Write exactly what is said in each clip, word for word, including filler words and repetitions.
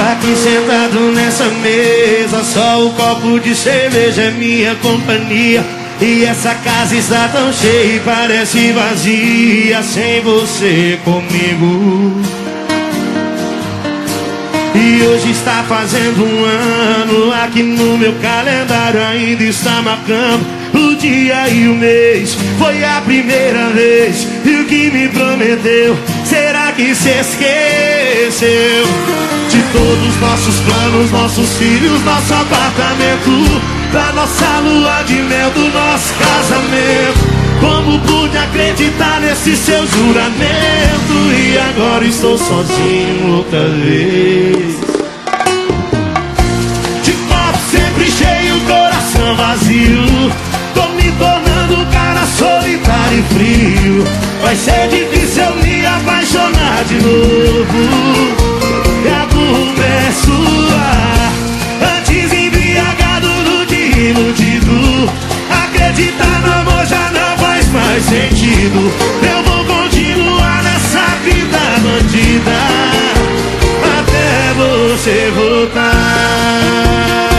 Aqui sentado nessa mesa, só o copo de cerveja é minha companhia. E essa casa está tão cheia e parece vazia sem você comigo. E hoje está fazendo um ano, aqui no meu calendário ainda está marcando o dia e o mês. Foi a primeira vez, e o que me prometeu, será que se esqueceu? De todos os nossos planos, nossos filhos, nosso apartamento, da nossa lua de mel, do nosso casamento. Como pude acreditar nesse seu juramento? E agora estou sozinho outra vez. De copo sempre cheio, coração vazio. Tô me tornando um cara solitário e frio. Vai ser difícil eu me apaixonar de novo. E a culpa é sua. Antes embriagado do que iludido. Acreditar no amor já não faz mais sentido. Eu vou continuar nessa vida bandida até você voltar.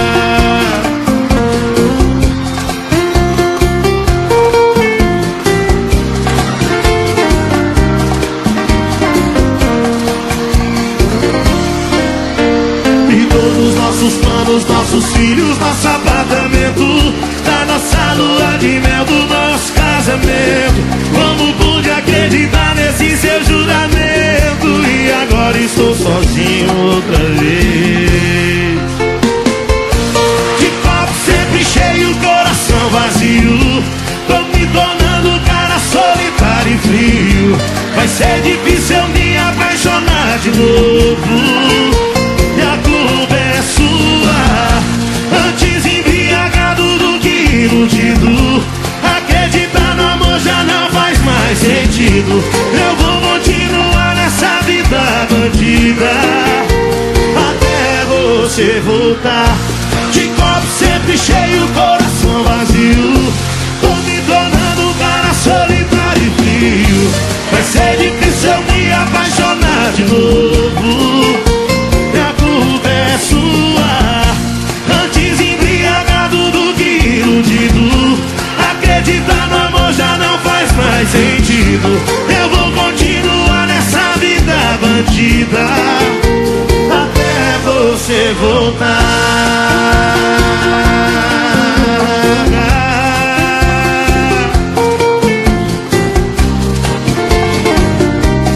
E todos os nossos planos, nossos filhos, nosso apartamento, da nossa lua de mel, do nosso casamento. Como pude acreditar nesse seu juramento? E agora estou sozinho outra vez. De copo sempre cheio, coração vazio. Tô me tornando um cara solitário e frio. Vai ser difícil eu me apaixonar de novo. E a culpa é sua. Antes embriagado do que iludido. Acreditar no amor já não faz mais sentido. Eu vou continuar nessa vida bandida até você voltar. De copo sempre cheio, coração vazio. Tô me tornando um cara solitário e frio. Vai ser difícil eu me apaixonar de novo. E a culpa é sua. Antes embriagado do que iludido. Acreditar no amor já não faz mais sentido. Eu vou continuar nessa vida bandida até você voltar.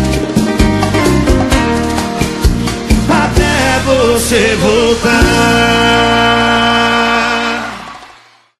Até você voltar.